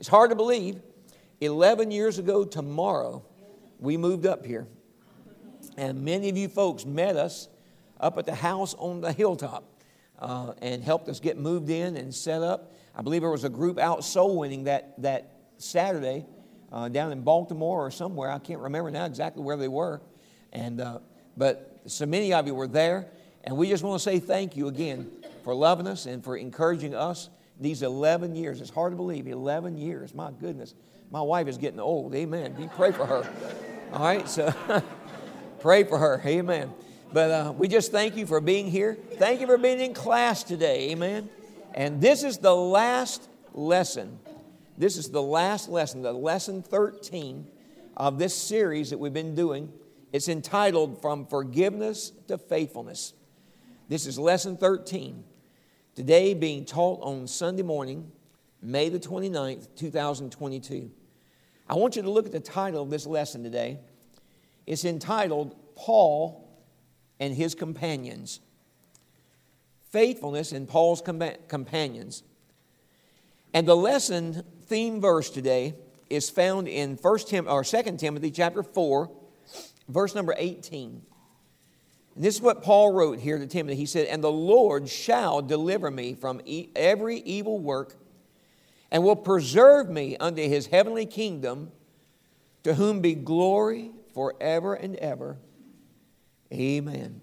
It's hard to believe. 11 years ago tomorrow, we moved up here. And many of you folks met us up at the house on the hilltop and helped us get moved in and set up. I believe there was a group out soul winning that Saturday down in Baltimore or somewhere. I can't remember now exactly where they were. But so many of you were there. And we just want to say thank you again for loving us and for encouraging us these 11 years. It's hard to believe, 11 years. My goodness. My wife is getting old. Amen. You pray for her. All right, so pray for her. Amen. But we just thank you for being here. Thank you for being in class today. Amen. And this is the last lesson. This is the last lesson, the lesson 13 of this series that we've been doing. It's entitled From Forgiveness to Faithfulness. This is lesson 13. Today being taught on Sunday morning, May the 29th, 2022. I want you to look at the title of this lesson today. It's entitled Paul and His Companions. Faithfulness in Paul's companions. And the lesson theme verse today is found in 2 Timothy chapter 4, verse number 18. And this is what Paul wrote here to Timothy. He said, "And the Lord shall deliver me from every evil work, and will preserve me unto His heavenly kingdom, to whom be glory forever and ever. Amen."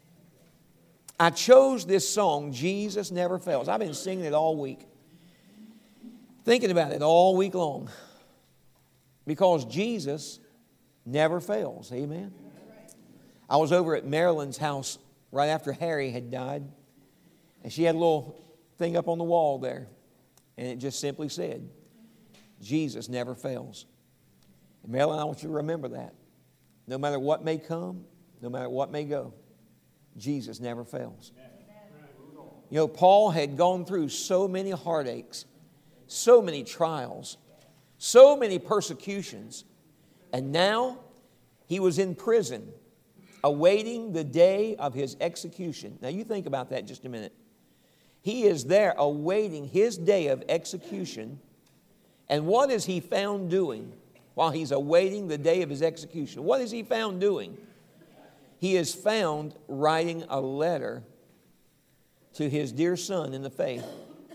I chose this song, Jesus Never Fails. I've been singing it all week. Thinking about it all week long. Because Jesus never fails. Amen. I was over at Marilyn's house right after Harry had died. And she had a little thing up on the wall there. And it just simply said, Jesus never fails. And Marilyn, I want you to remember that. No matter what may come, no matter what may go, Jesus never fails. You know, Paul had gone through so many heartaches, so many trials, so many persecutions. And now he was in prison, awaiting the day of his execution. Now you think about that just a minute. He is there awaiting his day of execution. And what is he found doing while he's awaiting the day of his execution? What is he found doing? He is found writing a letter to his dear son in the faith,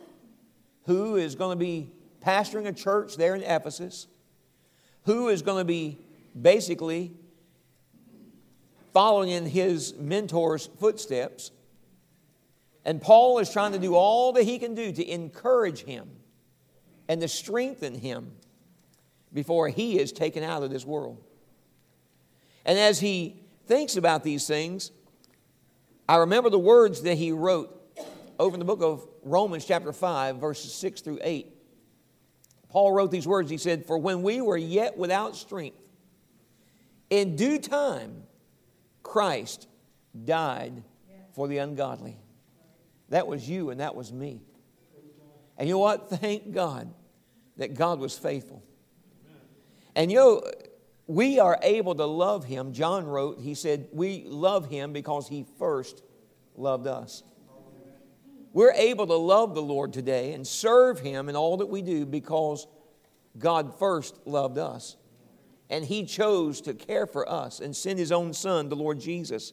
who is going to be pastoring a church there in Ephesus, who is going to be basically following in his mentor's footsteps. And Paul is trying to do all that he can do to encourage him and to strengthen him before he is taken out of this world. And as he thinks about these things, I remember the words that he wrote over in the book of Romans chapter 5, verses 6 through 8. Paul wrote these words. He said, "For when we were yet without strength, in due time, Christ died for the ungodly." That was you and that was me. And you know what? Thank God that God was faithful. And you know, we are able to love Him. John wrote, he said, we love Him because He first loved us. We're able to love the Lord today and serve Him in all that we do because God first loved us. And He chose to care for us and send His own Son, the Lord Jesus.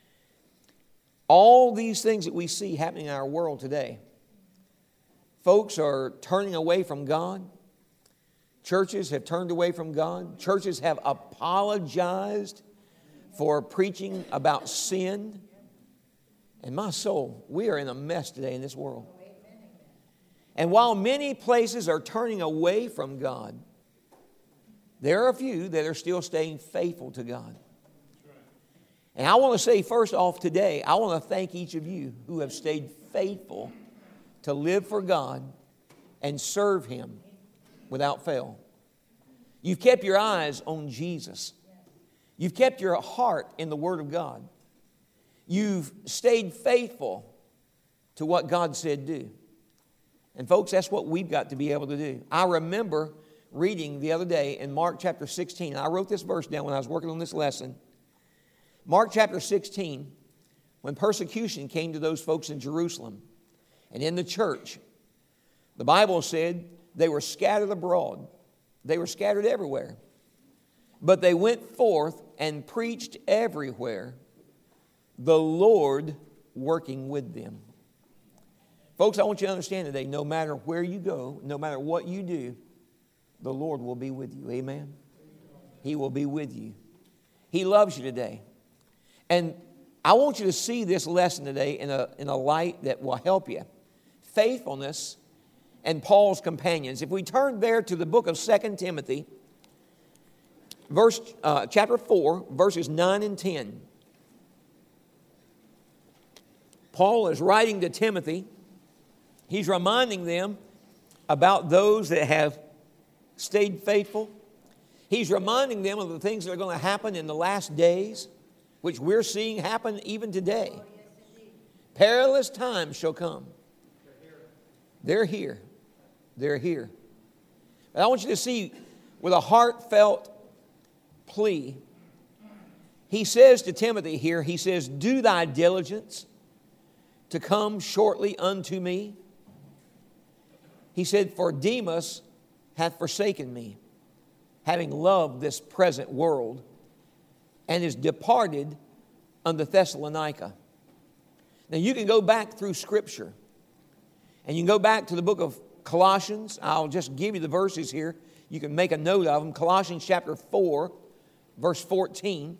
All these things that we see happening in our world today, folks are turning away from God. Churches have turned away from God. Churches have apologized for preaching about sin. And my soul, we are in a mess today in this world. And while many places are turning away from God, there are a few that are still staying faithful to God. And I want to say first off today, I want to thank each of you who have stayed faithful to live for God and serve Him without fail. You've kept your eyes on Jesus. You've kept your heart in the Word of God. You've stayed faithful to what God said do. And folks, that's what we've got to be able to do. I remember reading the other day in Mark chapter 16. I wrote this verse down when I was working on this lesson. Mark chapter 16, when persecution came to those folks in Jerusalem and in the church, the Bible said they were scattered abroad. They were scattered everywhere. But they went forth and preached everywhere, the Lord working with them. Folks, I want you to understand today, no matter where you go, no matter what you do, the Lord will be with you. Amen? He will be with you. He loves you today. And I want you to see this lesson today in a light that will help you. Faithfulness and Paul's companions. If we turn there to the book of 2 Timothy, chapter 4, verses 9 and 10. Paul is writing to Timothy. He's reminding them about those that have stayed faithful. He's reminding them of the things that are going to happen in the last days, which we're seeing happen even today. Perilous times shall come. They're here. They're here. But I want you to see with a heartfelt plea, he says to Timothy here, he says, do thy diligence to come shortly unto me. He said, for Demas hath forsaken me, having loved this present world, and is departed unto Thessalonica. Now you can go back through Scripture, and you can go back to the book of Colossians. I'll just give you the verses here. You can make a note of them. Colossians chapter 4, verse 14,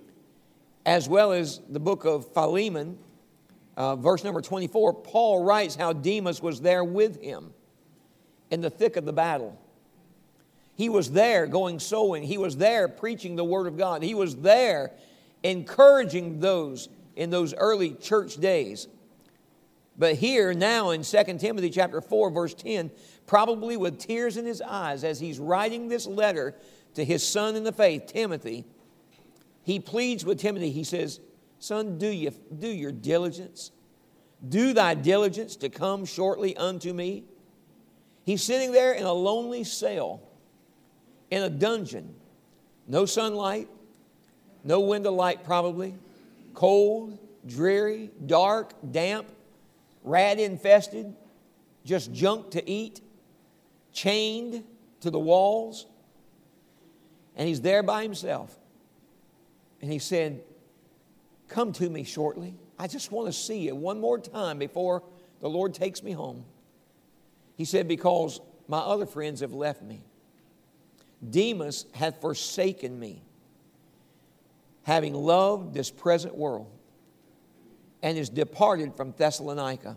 as well as the book of Philemon, verse number 24. Paul writes how Demas was there with him in the thick of the battle. He was there going sowing. He was there preaching the Word of God. He was there encouraging those in those early church days. But here now in 2 Timothy chapter 4, verse 10, probably with tears in his eyes as he's writing this letter to his son in the faith, Timothy, he pleads with Timothy. He says, son, do your diligence. Do thy diligence to come shortly unto me. He's sitting there in a lonely cell, in a dungeon. No sunlight, no window light probably. Cold, dreary, dark, damp, rat infested, just junk to eat, chained to the walls. And he's there by himself. And he said, come to me shortly. I just want to see you one more time before the Lord takes me home. He said, because my other friends have left me. Demas hath forsaken me, having loved this present world, and is departed from Thessalonica.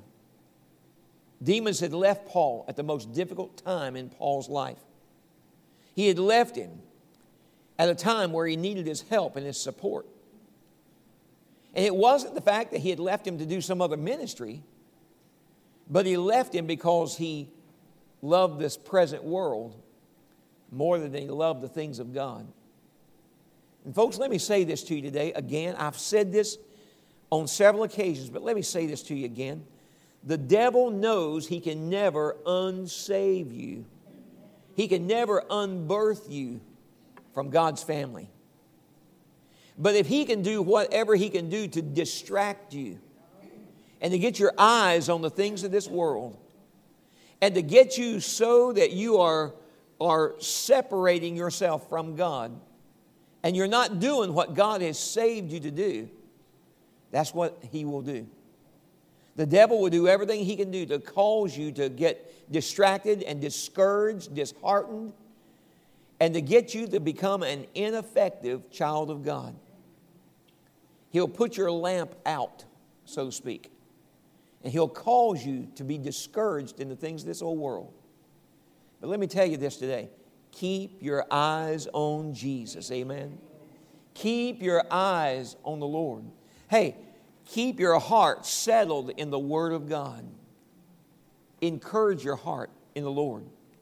Demas had left Paul at the most difficult time in Paul's life. He had left him at a time where he needed his help and his support. And it wasn't the fact that he had left him to do some other ministry, but he left him because he loved this present world more than he loved the things of God. And folks, let me say this to you today. Again, I've said this on several occasions, but let me say this to you again. The devil knows he can never unsave you. He can never unbirth you from God's family. But if he can do whatever he can do to distract you and to get your eyes on the things of this world and to get you so that you are separating yourself from God and you're not doing what God has saved you to do, that's what he will do. The devil will do everything he can do to cause you to get distracted and discouraged, disheartened, and to get you to become an ineffective child of God. He'll put your lamp out, so to speak, and he'll cause you to be discouraged in the things of this old world. But let me tell you this today. Keep your eyes on Jesus. Amen. Keep your eyes on the Lord. Hey, keep your heart settled in the Word of God. Encourage your heart in the Lord.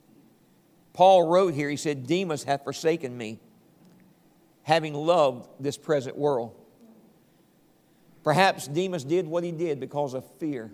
Paul wrote here, he said, Demas hath forsaken me, having loved this present world. Perhaps Demas did what he did because of fear.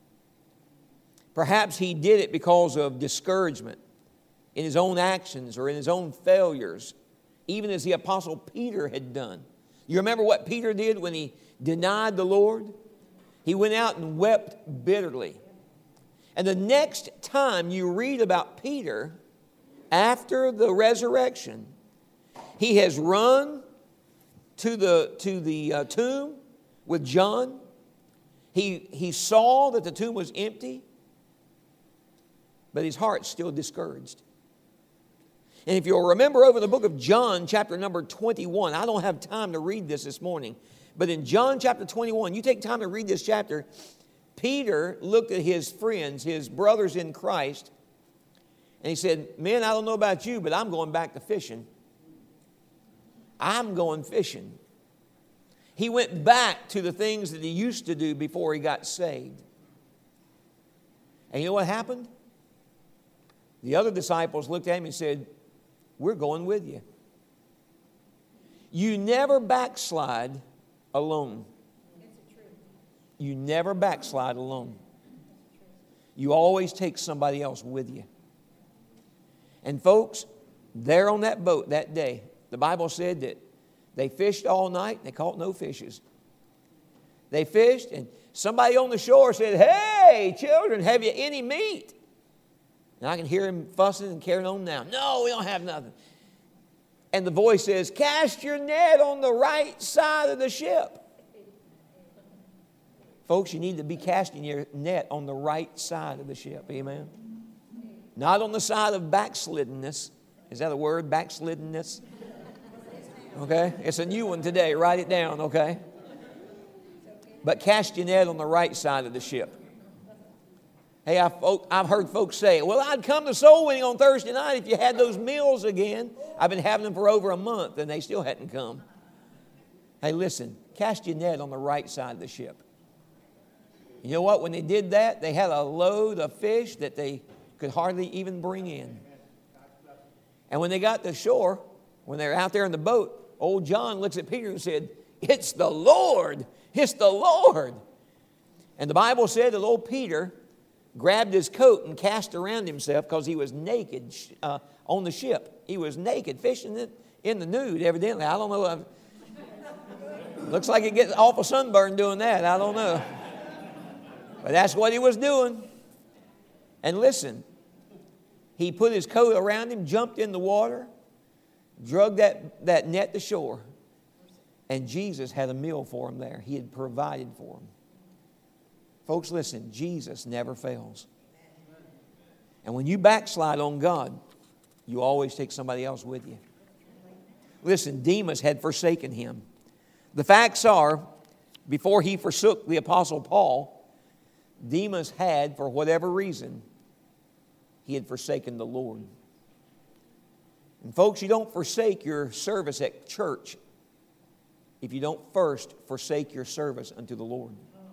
Perhaps he did it because of discouragement in his own actions or in his own failures, even as the Apostle Peter had done. You remember what Peter did when he denied the Lord? He went out and wept bitterly. And the next time you read about Peter, after the resurrection, he has run to the tomb with John. He saw that the tomb was empty, but his heart's still discouraged. And if you'll remember over the book of John, chapter number 21, I don't have time to read this morning, but in John chapter 21, you take time to read this chapter, Peter looked at his friends, his brothers in Christ, and he said, men, I don't know about you, but I'm going back to fishing. I'm going fishing. He went back to the things that he used to do before he got saved. And you know what happened? The other disciples looked at him and said, we're going with you. You never backslide alone. You never backslide alone. You always take somebody else with you. And folks, there on that boat that day, the Bible said that they fished all night and they caught no fishes. They fished and somebody on the shore said, hey, children, have you any meat? And I can hear him fussing and carrying on now. No, we don't have nothing. And the voice says, cast your net on the right side of the ship. Folks, you need to be casting your net on the right side of the ship. Amen. Not on the side of backsliddenness. Is that a word, backsliddenness? Okay, it's a new one today. Write it down, okay? But cast your net on the right side of the ship. Hey, I've heard folks say, well, I'd come to soul winning on Thursday night if you had those meals again. I've been having them for over a month and they still hadn't come. Hey, listen, cast your net on the right side of the ship. You know what? When they did that, they had a load of fish that they could hardly even bring in. And when they got to shore, when they were out there in the boat, old John looks at Peter and said, it's the Lord. It's the Lord. And the Bible said that old Peter grabbed his coat and cast around himself because he was naked on the ship. He was naked, fishing in the nude, evidently. I don't know. Looks like he gets awful sunburn doing that. I don't know. But that's what he was doing. And listen, he put his coat around him, jumped in the water, drug that net to shore. And Jesus had a meal for him there. He had provided for him. Folks, listen, Jesus never fails. And when you backslide on God, you always take somebody else with you. Listen, Demas had forsaken him. The facts are, before he forsook the Apostle Paul, Demas had, for whatever reason, he had forsaken the Lord. And folks, you don't forsake your service at church if you don't first forsake your service unto the Lord.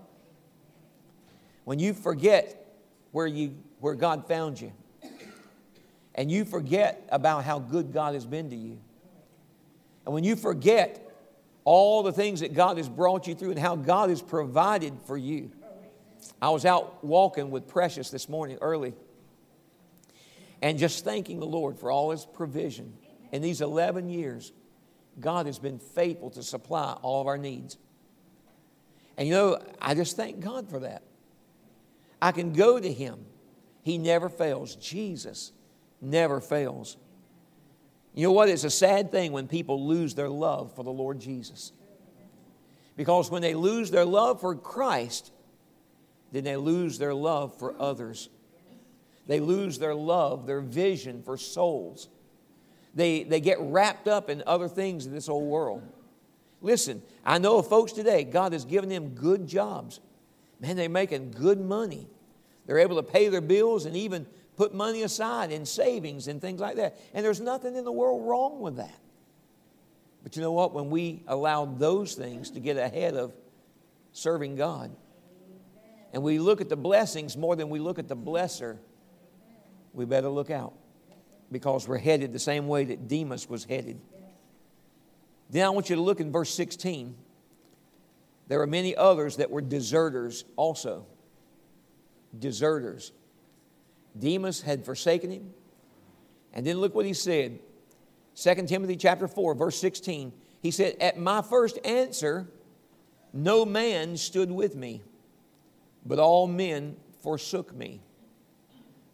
When you forget where God found you, and you forget about how good God has been to you, and when you forget all the things that God has brought you through and how God has provided for you. I was out walking with Precious this morning early and just thanking the Lord for all His provision. In these 11 years, God has been faithful to supply all of our needs. And you know, I just thank God for that. I can go to Him. He never fails. Jesus never fails. You know what? It's a sad thing when people lose their love for the Lord Jesus. Because when they lose their love for Christ, then they lose their love for others. They lose their love, their vision for souls. They get wrapped up in other things in this old world. Listen, I know of folks today, God has given them good jobs. Man, they're making good money. They're able to pay their bills and even put money aside in savings and things like that. And there's nothing in the world wrong with that. But you know what? When we allow those things to get ahead of serving God, and we look at the blessings more than we look at the blesser, we better look out, because we're headed the same way that Demas was headed. Then I want you to look in verse 16. There were many others that were deserters also. Deserters. Demas had forsaken him. And then look what he said. 2 Timothy chapter 4, verse 16. He said, at my first answer, no man stood with me, but all men forsook me.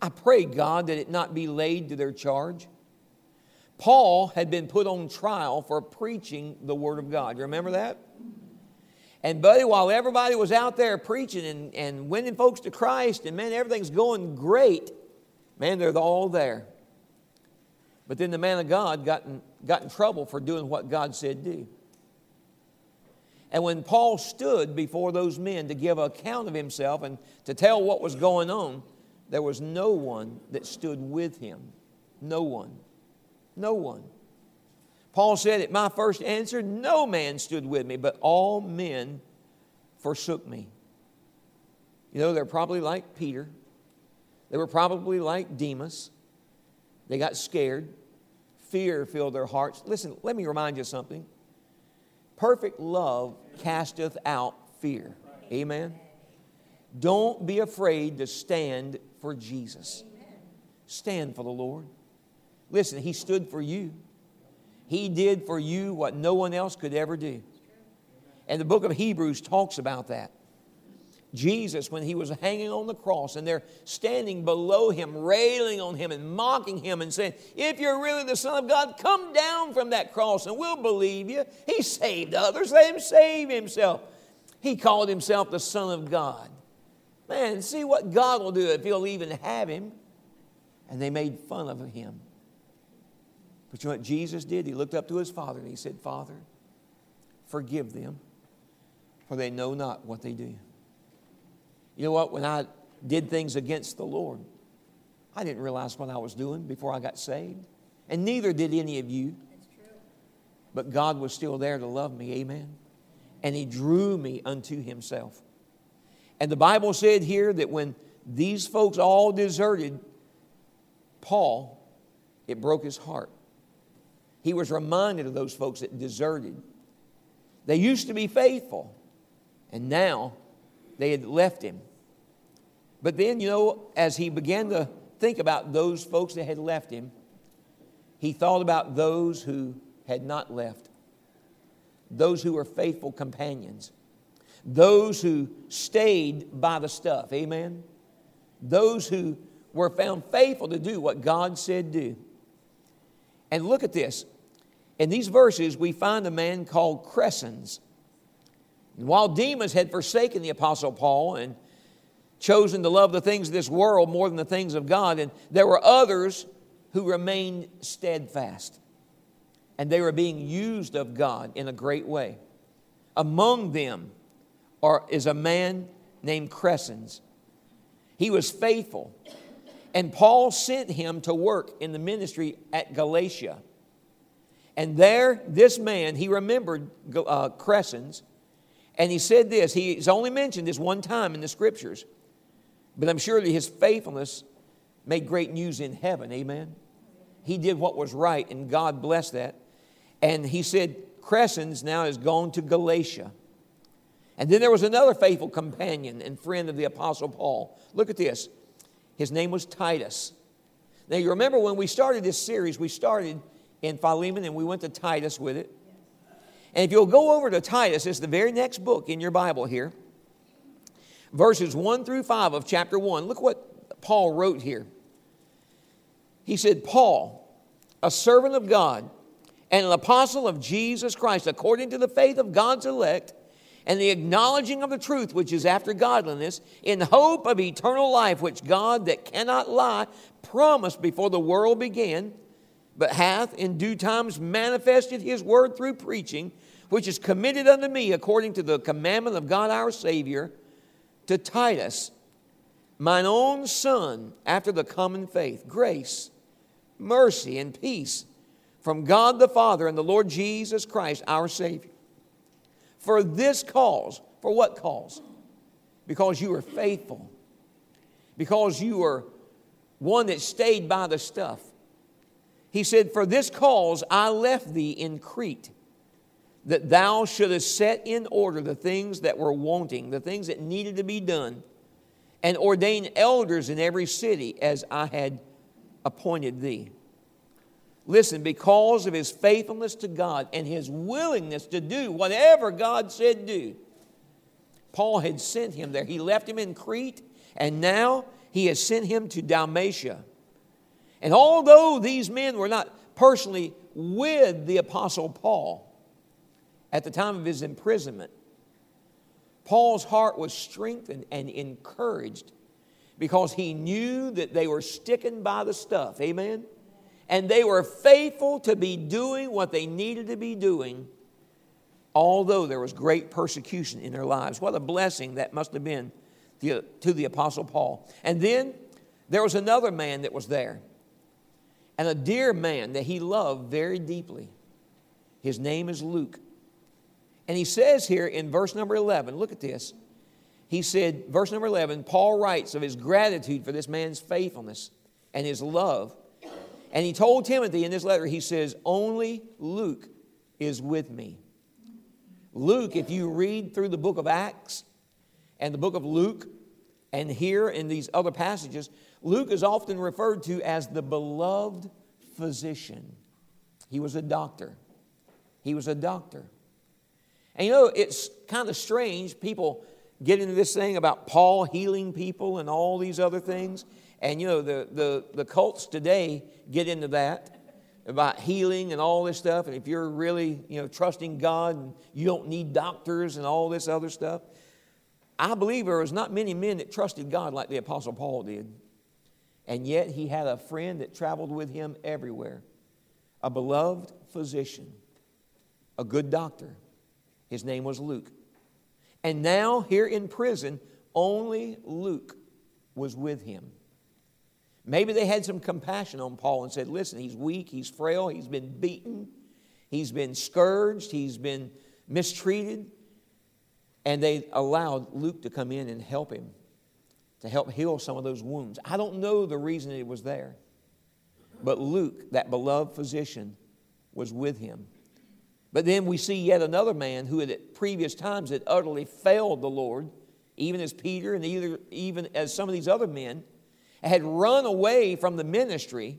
I pray, God, that it not be laid to their charge. Paul had been put on trial for preaching the Word of God. You remember that? And buddy, while everybody was out there preaching and winning folks to Christ, and man, everything's going great, man, they're all there. But then the man of God got in trouble for doing what God said do. And when Paul stood before those men to give an account of himself and to tell what was going on, there was no one that stood with him. No one. No one. Paul said, at my first answer, no man stood with me, but all men forsook me. You know, they're probably like Peter. They were probably like Demas. They got scared. Fear filled their hearts. Listen, let me remind you something. Perfect love casteth out fear. Amen. Don't be afraid to stand for Jesus. Stand for the Lord. Listen, He stood for you. He did for you what no one else could ever do. And the book of Hebrews talks about that. Jesus, when He was hanging on the cross and they're standing below Him, railing on Him and mocking Him and saying, if you're really the Son of God, come down from that cross and we'll believe you. He saved others. Let Him save Himself. He called Himself the Son of God. Man, see what God will do if He'll even have Him. And they made fun of Him. But you know what Jesus did? He looked up to His Father and He said, Father, forgive them, for they know not what they do. You know what? When I did things against the Lord, I didn't realize what I was doing before I got saved. And neither did any of you. That's true. But God was still there to love me. Amen. And He drew me unto Himself. And the Bible said here that when these folks all deserted Paul, it broke his heart. He was reminded of those folks that deserted. They used to be faithful, and now they had left him. But then, you know, as he began to think about those folks that had left him, he thought about those who had not left, those who were faithful companions, those who stayed by the stuff, amen? Those who were found faithful to do what God said do. And look at this. In these verses, we find a man called Crescens. And while Demas had forsaken the Apostle Paul and chosen to love the things of this world more than the things of God, and there were others who remained steadfast. And they were being used of God in a great way. Among them is a man named Crescens. He was faithful. And Paul sent him to work in the ministry at Galatia. And there, this man, he remembered Crescens. And he said this. He's only mentioned this one time in the Scriptures. But I'm sure that his faithfulness made great news in heaven. Amen. He did what was right, and God blessed that. And he said, Crescens now has gone to Galatia. And then there was another faithful companion and friend of the Apostle Paul. Look at this. His name was Titus. Now, you remember when we started this series, we started in Philemon and we went to Titus with it. And if you'll go over to Titus, it's the very next book in your Bible here. Verses 1 through 5 of chapter 1. Look what Paul wrote here. He said, Paul, a servant of God and an apostle of Jesus Christ, according to the faith of God's elect, and the acknowledging of the truth which is after godliness, in hope of eternal life, which God that cannot lie promised before the world began, but hath in due times manifested His word through preaching, which is committed unto me according to the commandment of God our Savior, to Titus, mine own son, after the common faith, grace, mercy, and peace from God the Father and the Lord Jesus Christ our Savior. For this cause, for what cause? Because you were faithful. Because you were one that stayed by the stuff. He said, for this cause I left thee in Crete, that thou shouldest set in order the things that were wanting, the things that needed to be done, and ordain elders in every city as I had appointed thee. Listen, because of his faithfulness to God and his willingness to do whatever God said do, Paul had sent him there. He left him in Crete, and now he has sent him to Dalmatia. And although these men were not personally with the Apostle Paul at the time of his imprisonment, Paul's heart was strengthened and encouraged because he knew that they were sticking by the stuff. Amen? And they were faithful to be doing what they needed to be doing, although there was great persecution in their lives. What a blessing that must have been to the Apostle Paul. And then there was another man that was there, and a dear man that he loved very deeply. His name is Luke. And he says here in verse number 11, look at this. He said, verse number 11, Paul writes of his gratitude for this man's faithfulness and his love. And he told Timothy in this letter, he says, only Luke is with me. Luke, if you read through the book of Acts and the book of Luke, and here in these other passages, Luke is often referred to as the beloved physician. He was a doctor. He was a doctor. And you know, it's kind of strange. People get into this thing about Paul healing people and all these other things. And you know, the cults today get into that, about healing and all this stuff. And if you're really, trusting God, and you don't need doctors and all this other stuff. I believe there was not many men that trusted God like the Apostle Paul did. And yet he had a friend that traveled with him everywhere. A beloved physician. A good doctor. His name was Luke. And now here in prison, only Luke was with him. Maybe they had some compassion on Paul and said, listen, he's weak, he's frail, he's been beaten, he's been scourged, he's been mistreated. And they allowed Luke to come in and help him, to help heal some of those wounds. I don't know the reason it was there. But Luke, that beloved physician, was with him. But then we see yet another man who at previous times had utterly failed the Lord, even as Peter and even as some of these other men, had run away from the ministry.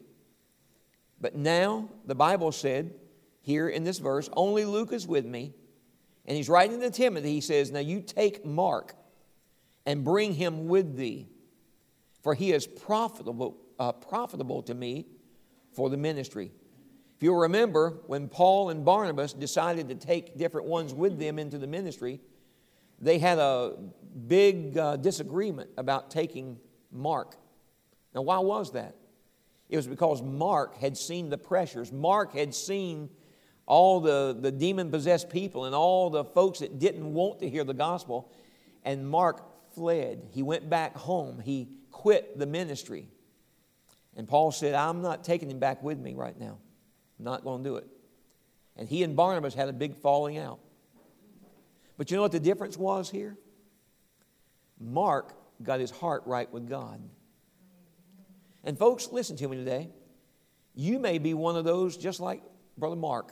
But now the Bible said here in this verse, only Luke is with me. And he's writing to Timothy, he says, now you take Mark and bring him with thee, for he is profitable to me for the ministry. If you'll remember, when Paul and Barnabas decided to take different ones with them into the ministry, they had a big disagreement about taking Mark. Now, why was that? It was because Mark had seen the pressures. Mark had seen all the demon-possessed people and all the folks that didn't want to hear the gospel. And Mark fled. He went back home. He quit the ministry. And Paul said, I'm not taking him back with me right now. I'm not going to do it. And he and Barnabas had a big falling out. But you know what the difference was here? Mark got his heart right with God. And folks, listen to me today. You may be one of those, just like Brother Mark,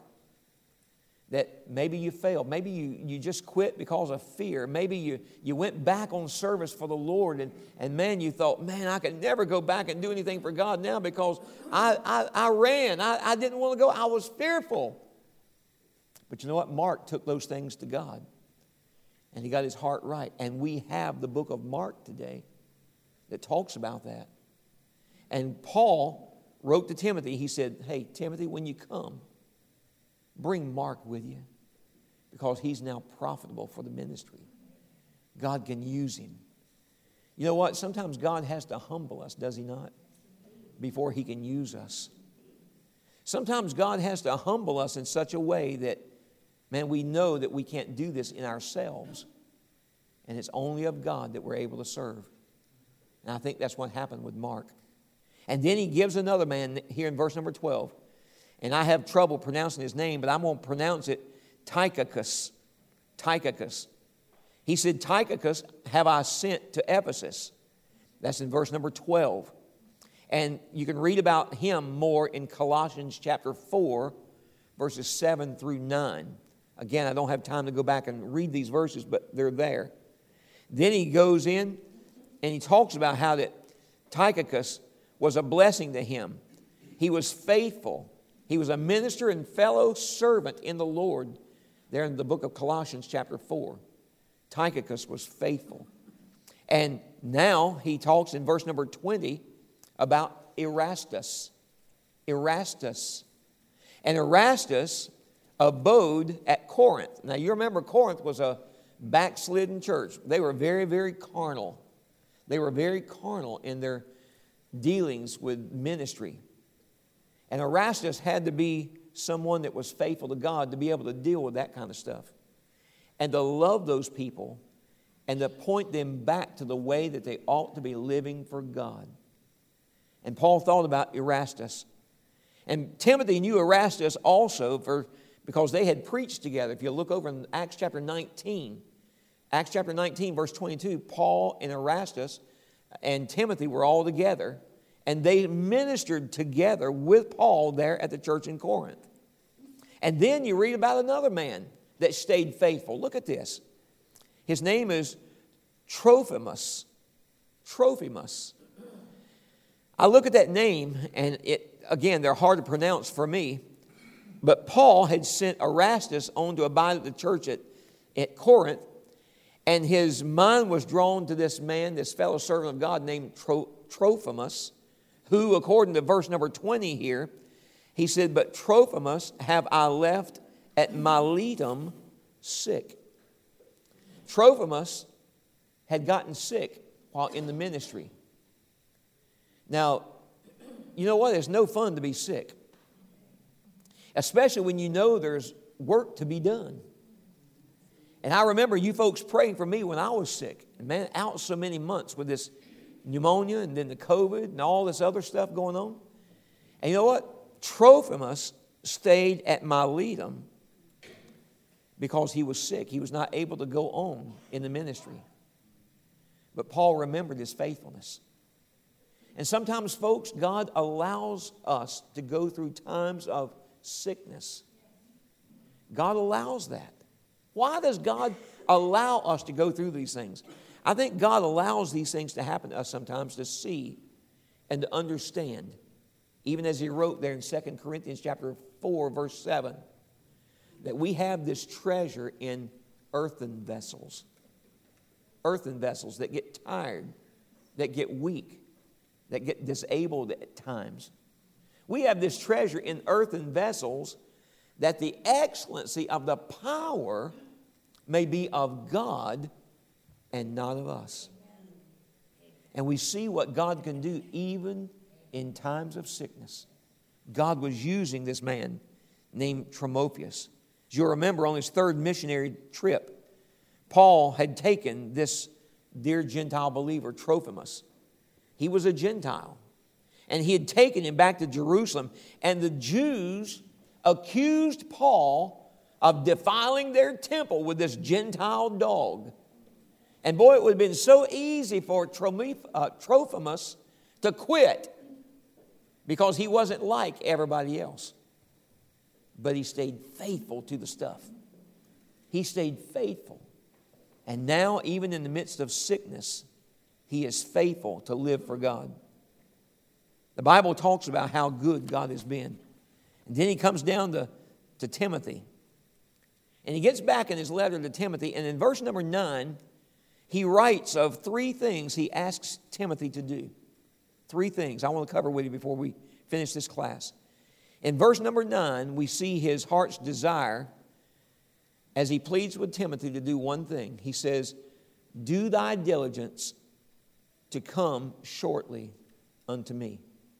that maybe you failed. Maybe you just quit because of fear. Maybe you went back on service for the Lord and man, you thought, man, I could never go back and do anything for God now because I ran. I didn't want to go. I was fearful. But you know what? Mark took those things to God and he got his heart right. And we have the book of Mark today that talks about that. And Paul wrote to Timothy. He said, hey, Timothy, when you come, bring Mark with you because he's now profitable for the ministry. God can use him. You know what? Sometimes God has to humble us, does he not? Before he can use us. Sometimes God has to humble us in such a way that, man, we know that we can't do this in ourselves. And it's only of God that we're able to serve. And I think that's what happened with Mark. And then he gives another man here in verse number 12. And I have trouble pronouncing his name, but I'm going to pronounce it Tychicus. Tychicus. He said, Tychicus have I sent to Ephesus. That's in verse number 12. And you can read about him more in Colossians chapter 4, verses 7 through 9. Again, I don't have time to go back and read these verses, but they're there. Then he goes in and he talks about how that Tychicus was a blessing to him. He was faithful. He was a minister and fellow servant in the Lord. There in the book of Colossians chapter 4. Tychicus was faithful. And now he talks in verse number 20 about Erastus. Erastus. And Erastus abode at Corinth. Now you remember Corinth was a backslidden church. They were very, very carnal. They were very carnal in their dealings with ministry. And Erastus had to be someone that was faithful to God to be able to deal with that kind of stuff. And to love those people and to point them back to the way that they ought to be living for God. And Paul thought about Erastus. And Timothy knew Erastus also because they had preached together. If you look over in Acts chapter 19, verse 22, Paul and Erastus and Timothy were all together, and they ministered together with Paul there at the church in Corinth. And then you read about another man that stayed faithful. Look at this. His name is Trophimus. Trophimus. I look at that name, and again, they're hard to pronounce for me, but Paul had sent Erastus on to abide at the church at Corinth, and his mind was drawn to this man, this fellow servant of God named Trophimus, who, according to verse number 20 here, he said, "But Trophimus have I left at Miletum sick." Trophimus had gotten sick while in the ministry. Now, you know what? It's no fun to be sick, especially when you know there's work to be done. And I remember you folks praying for me when I was sick. And man, out so many months with this pneumonia and then the COVID and all this other stuff going on. And you know what? Trophimus stayed at Miletum because he was sick. He was not able to go on in the ministry. But Paul remembered his faithfulness. And sometimes, folks, God allows us to go through times of sickness. God allows that. Why does God allow us to go through these things? I think God allows these things to happen to us sometimes to see and to understand. Even as he wrote there in 2 Corinthians chapter 4, verse 7, that we have this treasure in earthen vessels. Earthen vessels that get tired, that get weak, that get disabled at times. We have this treasure in earthen vessels that the excellency of the power may be of God and not of us. And we see what God can do even in times of sickness. God was using this man named Timotheus. As you'll remember, on his third missionary trip, Paul had taken this dear Gentile believer, Trophimus. He was a Gentile. And he had taken him back to Jerusalem. And the Jews accused Paul of defiling their temple with this Gentile dog. And boy, it would have been so easy for Trophimus to quit because he wasn't like everybody else. But he stayed faithful to the stuff. He stayed faithful. And now, even in the midst of sickness, he is faithful to live for God. The Bible talks about how good God has been. And then he comes down to Timothy. And he gets back in his letter to Timothy. And in verse number 9, he writes of 3 things he asks Timothy to do. 3 things I want to cover with you before we finish this class. In verse number 9, we see his heart's desire as he pleads with Timothy to do one thing. He says, "Do thy diligence to come shortly unto me."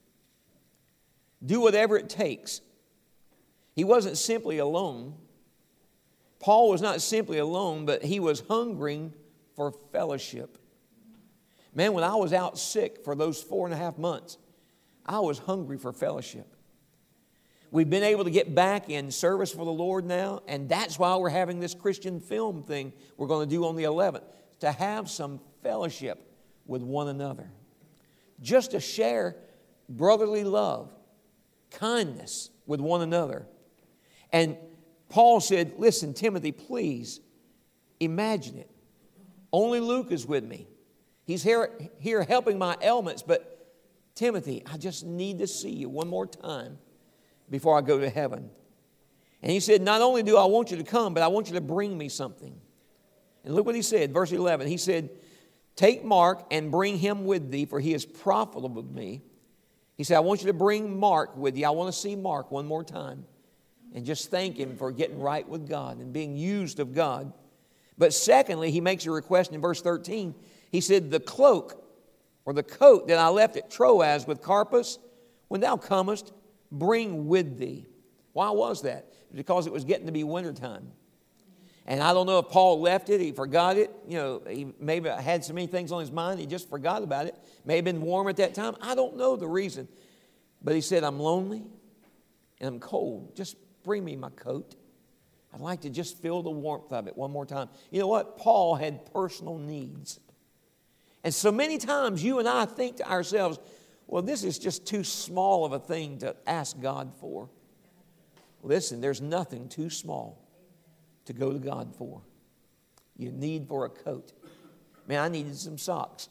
Do whatever it takes. He wasn't simply alone. Paul was not simply alone, but he was hungering for fellowship. Man, when I was out sick for those 4.5 months, I was hungry for fellowship. We've been able to get back in service for the Lord now, and that's why we're having this Christian film thing we're going to do on the 11th, to have some fellowship with one another. Just to share brotherly love, kindness with one another. And Paul said, "Listen, Timothy, please imagine it. Only Luke is with me. He's here helping my ailments, but Timothy, I just need to see you one more time before I go to heaven." And he said, "Not only do I want you to come, but I want you to bring me something." And look what he said, verse 11. He said, Take Mark and bring him with thee, for he is profitable to me. He said, I want you to bring Mark with you. I want to see Mark one more time and just thank him for getting right with God and being used of God. But secondly, he makes a request in verse 13. He said, the cloak or the coat that I left at Troas with Carpus, when thou comest, bring with thee. Why was that? Because it was getting to be wintertime. And I don't know if Paul left it, he forgot it. You know, he maybe had so many things on his mind, he just forgot about it. May have been warm at that time. I don't know the reason. But he said, I'm lonely and I'm cold. Just bring me my coat. I'd like to just feel the warmth of it one more time. You know what? Paul had personal needs. And so many times you and I think to ourselves, well, this is just too small of a thing to ask God for. Listen, there's nothing too small to go to God for. You need for a coat. Man, I needed some socks.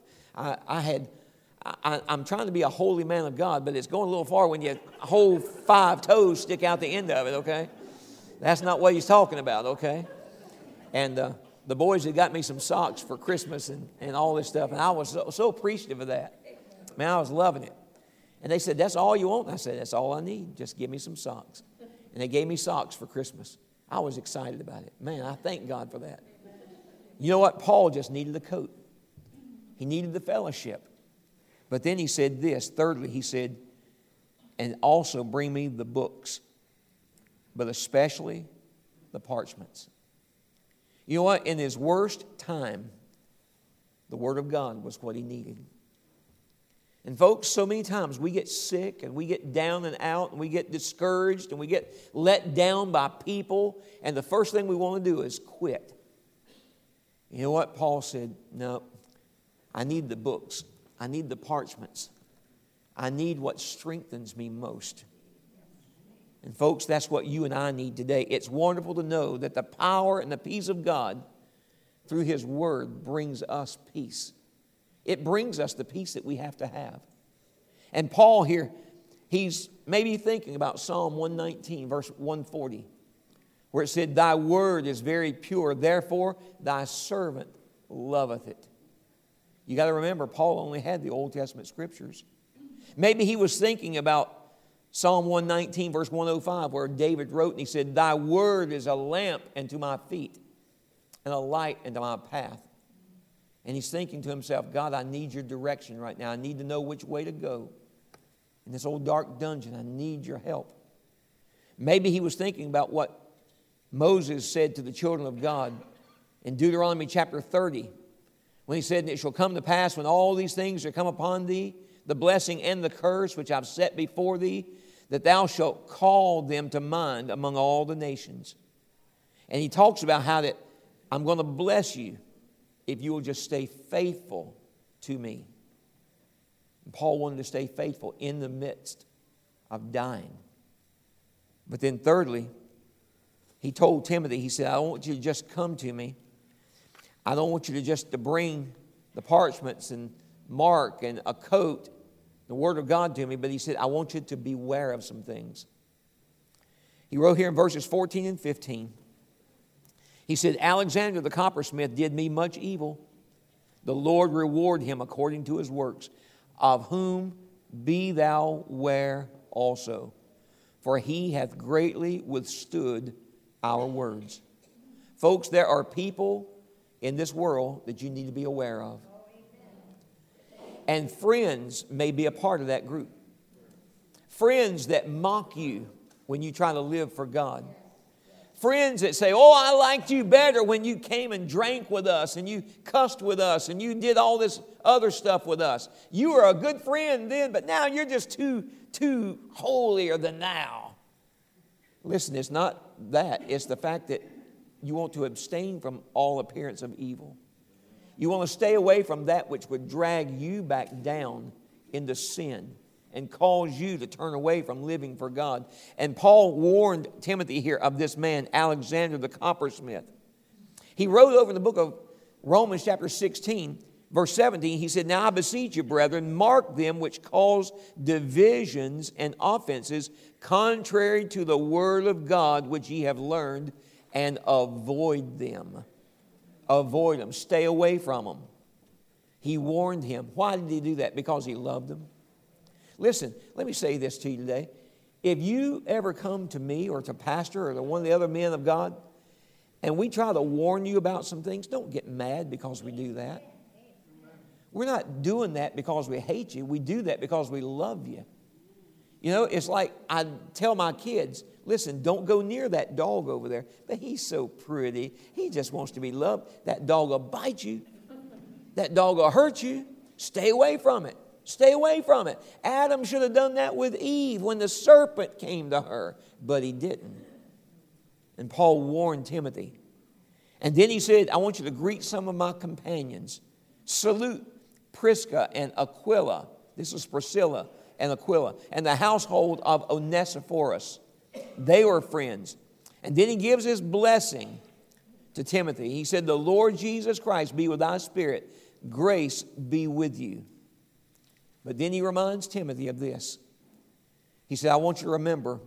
I'm trying to be a holy man of God, but it's going a little far when your whole 5 toes stick out the end of it, okay? That's not what he's talking about, okay? And the boys had got me some socks for Christmas and all this stuff, and I was so appreciative of that. Man, I was loving it. And they said, that's all you want? I said, that's all I need. Just give me some socks. And they gave me socks for Christmas. I was excited about it. Man, I thank God for that. You know what? Paul just needed a coat. He needed the fellowship. But then he said this. Thirdly, he said, and also bring me the books, but especially the parchments. You know what? In his worst time, the Word of God was what he needed. And folks, so many times we get sick and we get down and out and we get discouraged and we get let down by people, and the first thing we want to do is quit. You know what? Paul said, no, I need the books. I need the parchments. I need what strengthens me most. And folks, that's what you and I need today. It's wonderful to know that the power and the peace of God through His Word brings us peace. It brings us the peace that we have to have. And Paul here, he's maybe thinking about Psalm 119, verse 140, where it said, thy word is very pure, therefore thy servant loveth it. You got to remember, Paul only had the Old Testament scriptures. Maybe he was thinking about Psalm 119, verse 105, where David wrote, and he said, thy word is a lamp unto my feet and a light unto my path. And he's thinking to himself, God, I need your direction right now. I need to know which way to go. In this old dark dungeon, I need your help. Maybe he was thinking about what Moses said to the children of God in Deuteronomy chapter 30, when he said, and it shall come to pass when all these things are come upon thee, the blessing and the curse which I've set before thee, that thou shalt call them to mind among all the nations. And he talks about how that I'm going to bless you if you will just stay faithful to me. And Paul wanted to stay faithful in the midst of dying. But then thirdly, he told Timothy, he said, I don't want you to just come to me. I don't want you to just to bring the parchments and Mark and a coat, the Word of God to me, but he said, I want you to beware of some things. He wrote here in verses 14 and 15, he said, Alexander the coppersmith did me much evil. The Lord reward him according to his works, of whom be thou ware also. For he hath greatly withstood our words. Folks, there are people in this world that you need to be aware of. And friends may be a part of that group. Friends that mock you when you try to live for God. Friends that say, oh, I liked you better when you came and drank with us and you cussed with us and you did all this other stuff with us. You were a good friend then, but now you're just too holier than thou. Listen, it's not that. It's the fact that you want to abstain from all appearance of evil. You want to stay away from that which would drag you back down into sin and cause you to turn away from living for God. And Paul warned Timothy here of this man, Alexander the coppersmith. He wrote over in the book of Romans chapter 16, verse 17, he said, now I beseech you, brethren, mark them which cause divisions and offenses contrary to the word of God which ye have learned, and avoid them. Avoid them. Stay away from them. He warned him. Why did he do that? Because he loved him. Listen, let me say this to you today. If you ever come to me or to Pastor or to one of the other men of God, and we try to warn you about some things, don't get mad because we do that. We're not doing that because we hate you. We do that because we love you. You know, it's like I tell my kids, listen, don't go near that dog over there. But he's so pretty. He just wants to be loved. That dog will bite you. That dog will hurt you. Stay away from it. Stay away from it. Adam should have done that with Eve when the serpent came to her, but he didn't. And Paul warned Timothy. And then he said, I want you to greet some of my companions. Salute Prisca and Aquila. This is Priscilla and Aquila. And the household of Onesiphorus. They were friends. And then he gives his blessing to Timothy. He said, the Lord Jesus Christ be with thy spirit. Grace be with you. But then he reminds Timothy of this. He said, I want you to remember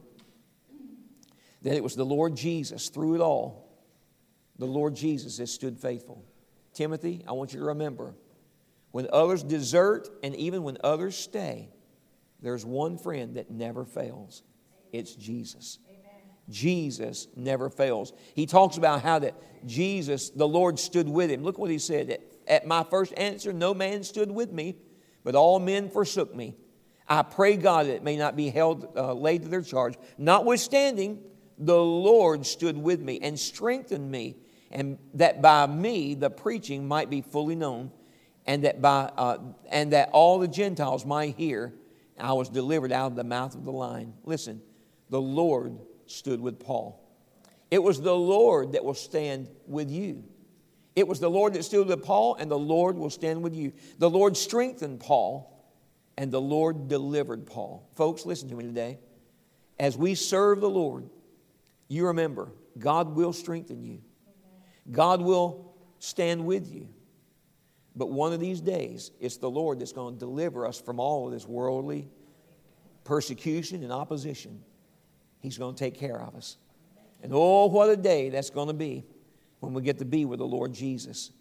that it was the Lord Jesus through it all. The Lord Jesus has stood faithful. Timothy, I want you to remember, when others desert and even when others stay, there's one friend that never fails. It's Jesus. Amen. Jesus never fails. He talks about how that Jesus, the Lord, stood with him. Look what he said. At my first answer, no man stood with me, but all men forsook me. I pray God that it may not be laid to their charge. Notwithstanding, the Lord stood with me and strengthened me, and that by me the preaching might be fully known, and that all the Gentiles might hear. I was delivered out of the mouth of the lion. Listen, the Lord stood with Paul. It was the Lord that will stand with you. It was the Lord that stood with Paul, and the Lord will stand with you. The Lord strengthened Paul, and the Lord delivered Paul. Folks, listen to me today. As we serve the Lord, you remember, God will strengthen you. God will stand with you. But one of these days, it's the Lord that's going to deliver us from all of this worldly persecution and opposition. He's going to take care of us. And oh, what a day that's going to be when we get to be with the Lord Jesus.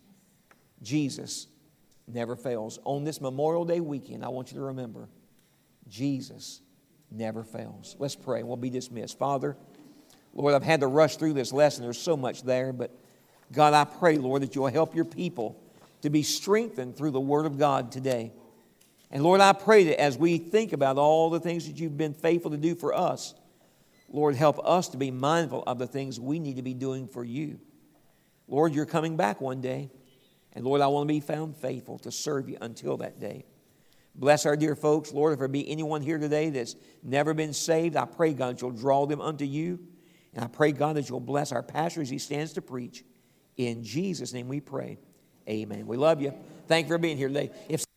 Jesus never fails. On this Memorial Day weekend, I want you to remember, Jesus never fails. Let's pray. We'll be dismissed. Father, Lord, I've had to rush through this lesson. There's so much there. But God, I pray, Lord, that you'll help your people to be strengthened through the Word of God today. And Lord, I pray that as we think about all the things that you've been faithful to do for us, Lord, help us to be mindful of the things we need to be doing for you. Lord, you're coming back one day. And Lord, I want to be found faithful to serve you until that day. Bless our dear folks. Lord, if there be anyone here today that's never been saved, I pray, God, that you'll draw them unto you. And I pray, God, that you'll bless our pastor as he stands to preach. In Jesus' name we pray. Amen. We love you. Thank you for being here today.